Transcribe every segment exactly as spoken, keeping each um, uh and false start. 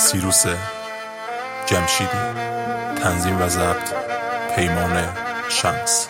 سیروس جمشیدی. تنظیم و ضبط پیمان شمس.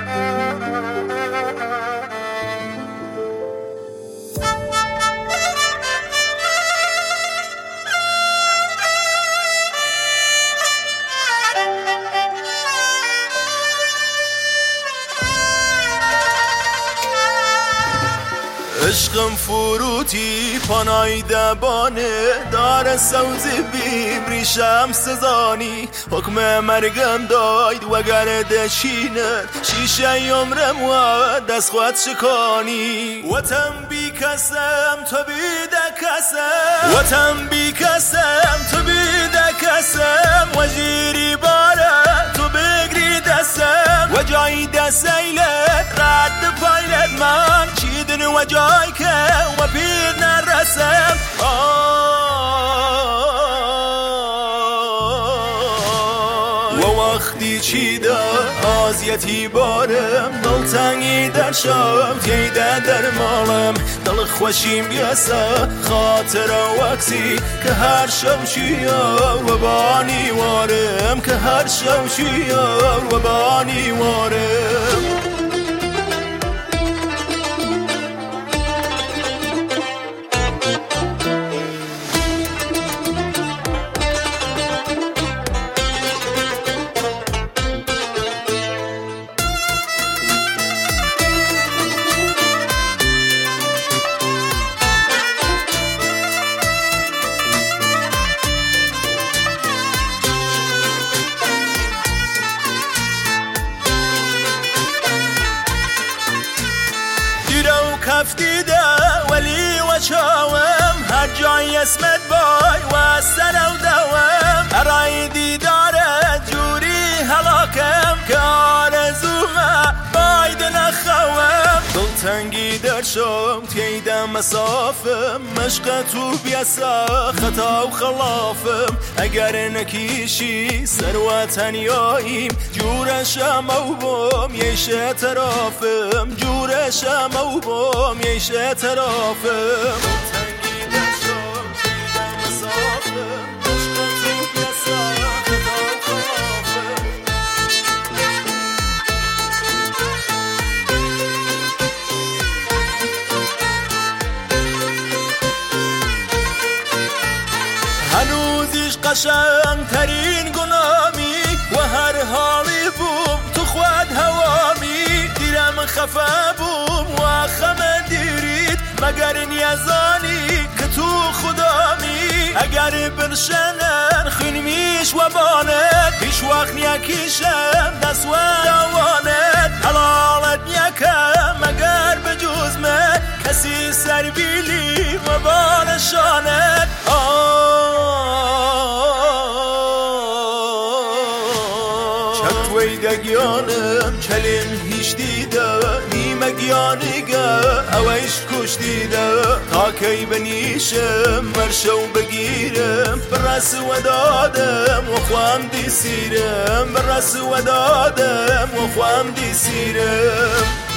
عشقم فروتی پانای دبانه داره سوزی بیم ریشم سزانی حکم مرگم داید وگر دشینه شیشه عمرم و دست خود شکانی وطن بی کسم تو بیده کسم وطن بی کسم تو بیده کسم و جیری باره تو بگری دستم و جای دست ایلت رد پایلت من چیدن و جای که و پیر نرسم و وقتی چیده آزیتی بارم دل تنگی در شام تیده در مالم دل خوشیم بیسه خاطر وقتی که هر شب شیار و بانی وارم که هر شب شیار و بانی وارم کف دیده ولی و چاوم هر جای اسمت بای و سر و دوم ارای دیداره جوری هلاکم که آرزومه باید نخوام دل تنگی در شام تیدم مسافم مشق تو بیسا خطا و خلافم اگر نکیشی سر و تنیاییم جورشم او بام یشه طرافم جورشم او بام یشه طرافم تنگی در شام تیدم مسافم مشق تو بیسا خطا و خلافم هنوزیش قشنگ ترین گنامی و هر حالی بوم تو خود هوامی دیرم خفه بوم و خم دیرید مگر نیازانی که تو خدامی اگر برشنن خینمیش و بانت هیچ وقت نیکیشم دست و دوانت حلالت نیکم مگر به جز من کسی سر بیلی و بانشانت ویدگیانم چلین هیچ دیده نیمه گیانیگه اویش کش دیده تا کی بنیشم مرشو بگیرم برس و دادم و خوام دی سیرم برس و دادم و خوام دی سیرم